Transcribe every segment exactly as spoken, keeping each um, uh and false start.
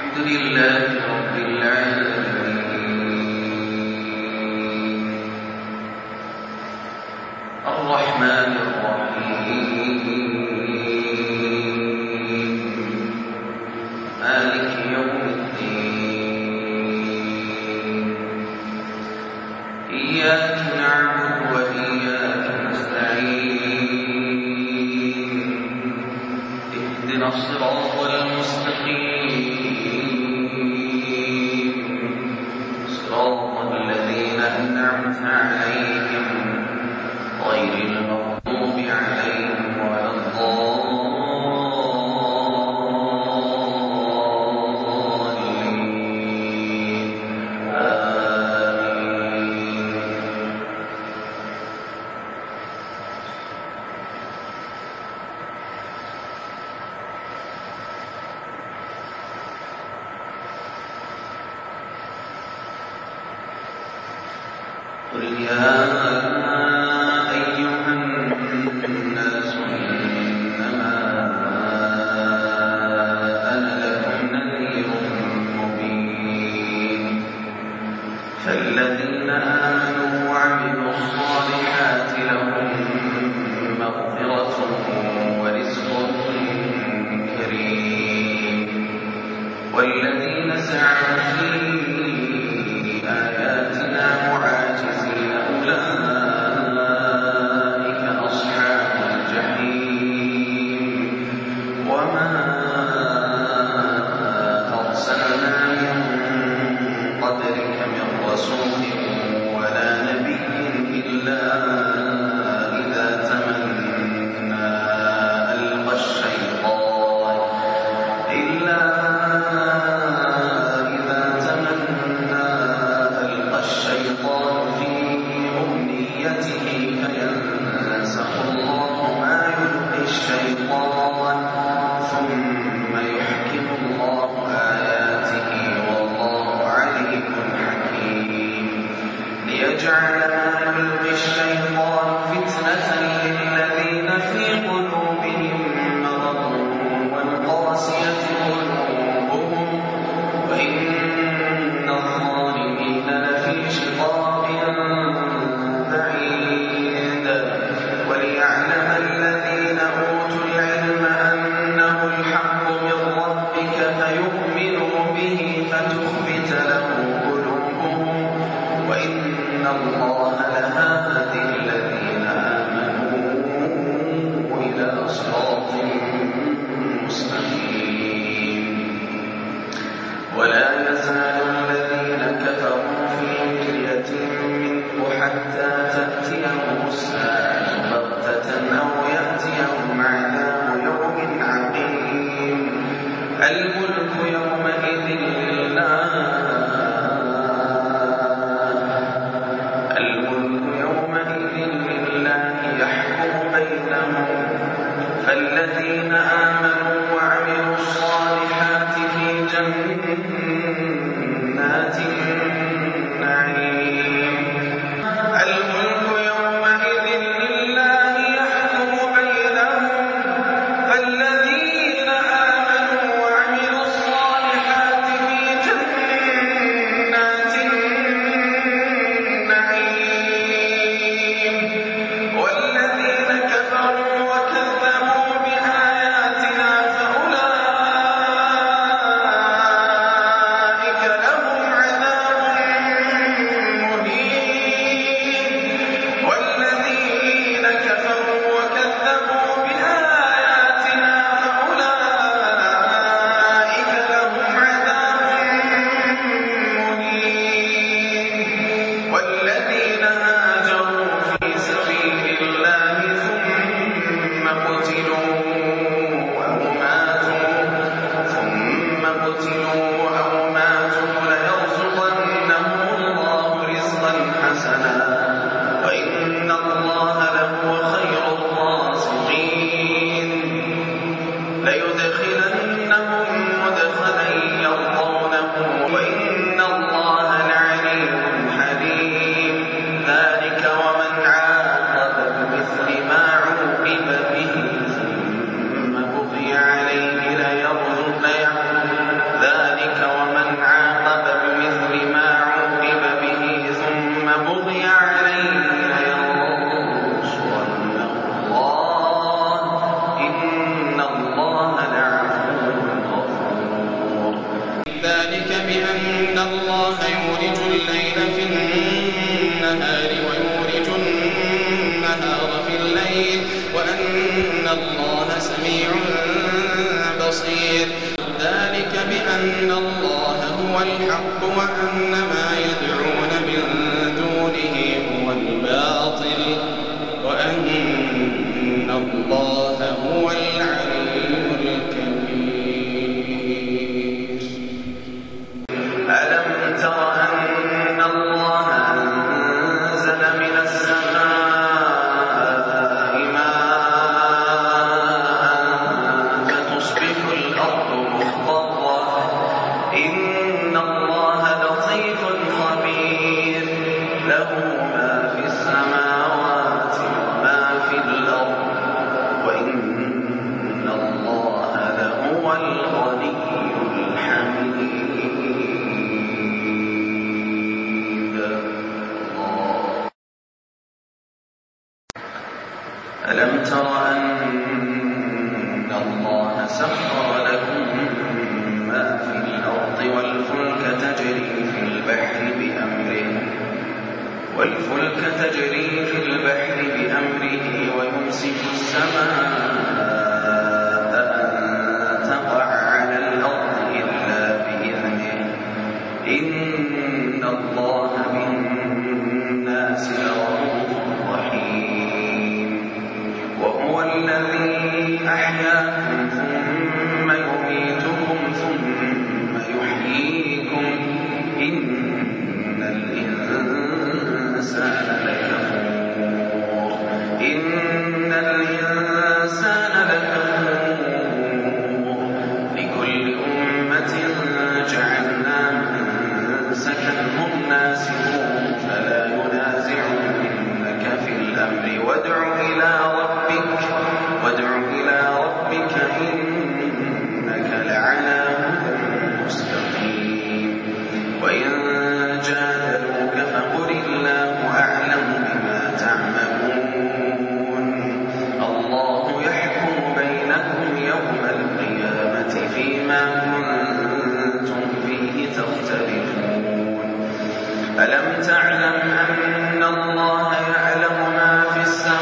الحمد لله رب العالمين الرحمن الرحيم مالك يوم الدين إياك نعبد وإياك نستعين اهدنا الصراط المستقيم صراط الذين أنعمت عليهم غير المغضوب عليهم ولا الضالين آمين. قل يا أيها الناس إنما أنا لكم نذير مبين فالذين آمنوا وعملوا الصالحات لهم مغفرة ورزق كريم والذين سعوا في آياتنا معاجزين أولئك أصحاب الجحيم وما أرسلنا من قبلك من رسول ولا نبي إلا إذا تمنى ألقى الشيطان إلا الشيطان في أمنيته فينسخ الله ما يلقي الشيطان ثم يحكم الله آياته والله عليم حكيم ليجعل ما يلقي الشيطان فتنة للذين في قلوبهم مرض والقاسية قلوبهم وإن الظالمين لفي شقاق بعيد وليعلم الذين أوتوا العلم أنه الحق من ربك فيؤمنوا به فتخبت له قلوبهم وإن الله لهادي الذين آمنوا إلى صراط مستقيم ولا يزال الذين كفروا في مرية منه حتى تأتيهم الساعة بغتة أو يأتيهم عذاب يوم عقيم الملك يومئذ لله الملك يومئذ لله يحكم بينهم فالذين آمنوا وعملوا الصالحات في جنات النعيم الملك يومئذ لله يحكم بينهم فالذين آمنوا وعملوا الصالحات في جنات النعيم والذين كفروا وكذبوا بآياتنا فأولئك لهم عذاب مهين والذين كفروا وكذبوا بآياتنا فأولئك لهم عذاب مهين والذين هاجروا في سبيل الله ثم قتلوا أو ماتوا ثم قتلوا أو ماتوا ليرزقنهم الله رزقا حسنا وإن الله لهو خير الرازقين ليدخلنهم مدخلا يرضونه وإن الله لعليم حليم ذلك ومن عاقب بمثل ما عوقب به ثم بغي عليه ليرزقنه ذلك الله سميع بصير. ذلك بأن الله هو الحق وأن ما يدعون من دونه هو الباطل وأن الله هو العلي الكبير. ألم تر أن الله أنزل من السماء ماء فتصبح الأرض مخضرة إن الله لطيف خبير له ما في السماوات وما في الأرض وإن الله لهو الغني الحميد. ألم تر أن الله سخر لكم ما في الأرض والفلك تجري في البحر بأمره والفلك تجري في البحر بأمره ويمسك السماء أن تقع على الأرض إلا بإذنه إن الله بالناس لرؤوف رحيم. وهو الذي أحياكم ثم يميتكم ثم يحييكم إن الإنسان لكفور إن الإنسان لكفور لكل أمة جعلنا منسكا هم ناسكوه فلا ينازعنك في الأمر وادع إلى ربك وادع إلى ربك إنك لعلى هدى مستقيم. وإن جادلوك فقل الله أعلم بما تعملون الله يحكم بينكم يوم القيامة فيما كنتم فيه تختلفون. ألم تعلم أن الله يعلم ما في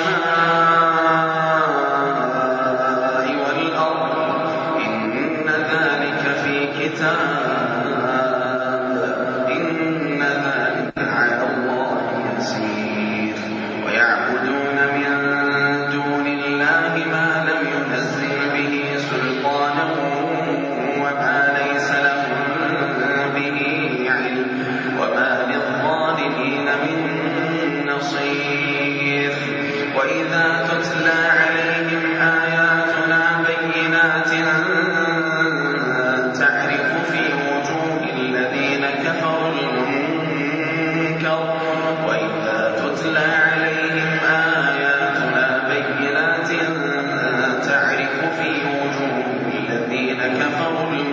السماء والأرض إن ذلك في كتاب إن ذلك على الله يسير. ويعبدون من دون الله ما لم ينزل به سلطانا وما ليس لهم به علم وما للظالمين من نصير. وإذا تتلى عليهم آياتنا بينات تعرف في وجوه الذين كفروا المنكر وإذا تتلى عليهم آياتنا بينات تعرف في وجوه الذين كفروا المنكر